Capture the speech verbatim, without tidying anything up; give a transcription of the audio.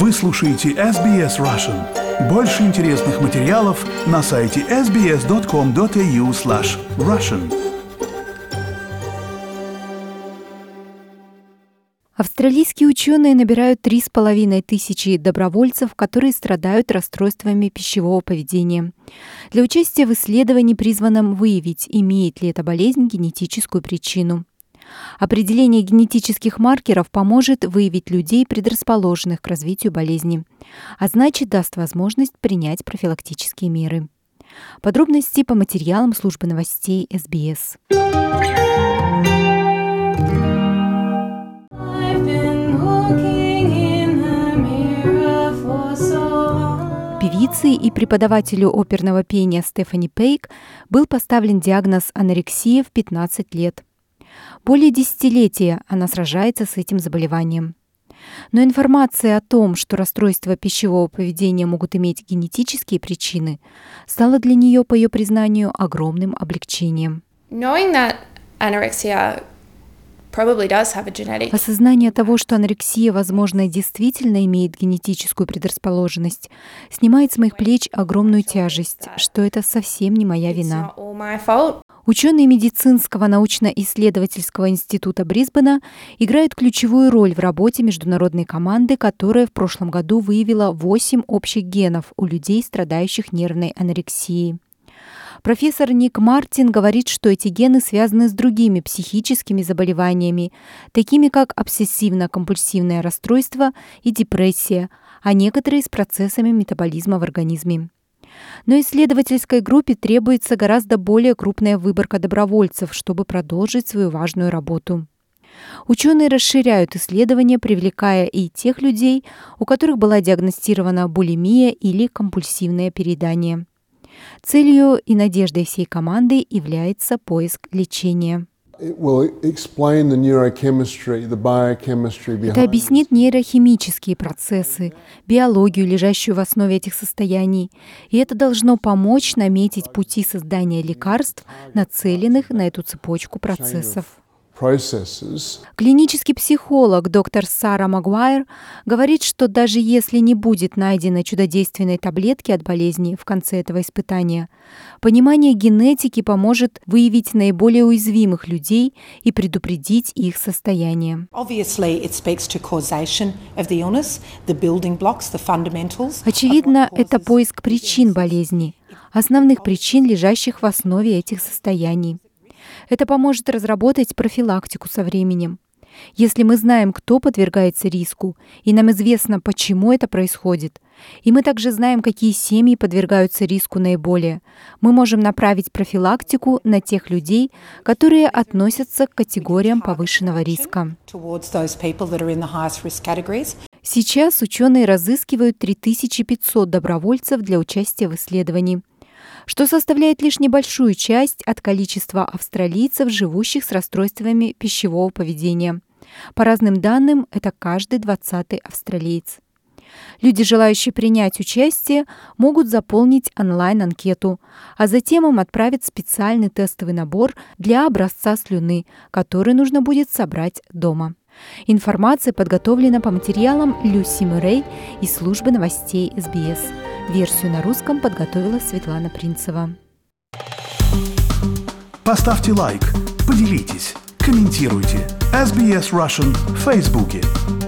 Вы слушаете эс би эс Russian. Больше интересных материалов на сайте эс би эс точка ком точка эй ю слэш Russian. Австралийские ученые набирают три с половиной тысячи добровольцев, которые страдают расстройствами пищевого поведения. Для участия в исследовании, призванном выявить, имеет ли эта болезнь генетическую причину. Определение генетических маркеров поможет выявить людей, предрасположенных к развитию болезни, а значит, даст возможность принять профилактические меры. Подробности по материалам службы новостей эс би эс. Певице и преподавателю оперного пения Стефани Пейк был поставлен диагноз анорексия в пятнадцать лет. Более десятилетия она сражается с этим заболеванием. Но информация о том, что расстройства пищевого поведения могут иметь генетические причины, стала для нее, по ее признанию, огромным облегчением. Осознание того, что анорексия, возможно, действительно имеет генетическую предрасположенность, снимает с моих плеч огромную тяжесть, что это совсем не моя вина. Ученые медицинского научно-исследовательского института Брисбена играют ключевую роль в работе международной команды, которая в прошлом году выявила восемь общих генов у людей, страдающих нервной анорексией. Профессор Ник Мартин говорит, что эти гены связаны с другими психическими заболеваниями, такими как обсессивно-компульсивное расстройство и депрессия, а некоторые с процессами метаболизма в организме. Но исследовательской группе требуется гораздо более крупная выборка добровольцев, чтобы продолжить свою важную работу. Ученые расширяют исследования, привлекая и тех людей, у которых была диагностирована булимия или компульсивное переедание. Целью и надеждой всей команды является поиск лечения. Это объяснит нейрохимические процессы, биологию, лежащую в основе этих состояний, и это должно помочь наметить пути создания лекарств, нацеленных на эту цепочку процессов. Клинический психолог доктор Сара Магуайр говорит, что даже если не будет найдено чудодейственной таблетки от болезни в конце этого испытания, понимание генетики поможет выявить наиболее уязвимых людей и предупредить их состояние. Очевидно, это поиск причин болезни, основных причин, лежащих в основе этих состояний. Это поможет разработать профилактику со временем. Если мы знаем, кто подвергается риску, и нам известно, почему это происходит, и мы также знаем, какие семьи подвергаются риску наиболее, мы можем направить профилактику на тех людей, которые относятся к категориям повышенного риска. Сейчас ученые разыскивают три тысячи пятьсот добровольцев для участия в исследовании, что составляет лишь небольшую часть от количества австралийцев, живущих с расстройствами пищевого поведения. По разным данным, это каждый двадцатый австралиец. Люди, желающие принять участие, могут заполнить онлайн-анкету, а затем им отправят специальный тестовый набор для образца слюны, который нужно будет собрать дома. Информация подготовлена по материалам Люси Мюррей из службы новостей эс би эс. Версию на русском подготовила Светлана Принцева. Поставьте лайк, поделитесь, комментируйте. эс би эс Russian в Фейсбуке.